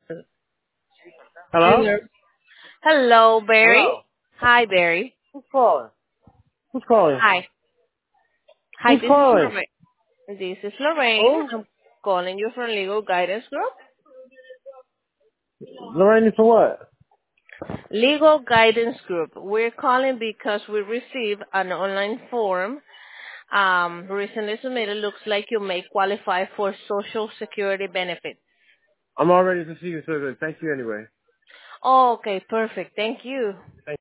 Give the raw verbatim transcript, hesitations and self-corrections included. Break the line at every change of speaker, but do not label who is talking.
Hello?
Hello. Hello, Barry.
Hello?
Hi, Barry.
Who's calling? Who's calling?
Hi. Hi,
Who's
this is
calling?
Lorraine. This is Lorraine.
Oh?
I'm calling you from Legal Guidance Group.
Lorraine for what?
Legal Guidance Group. We're calling because we received an online form um, recently submitted. Looks like you may qualify for Social Security benefits.
I'm already receiving service. Thank you anyway.
Oh, okay, perfect. Thank you.
Thank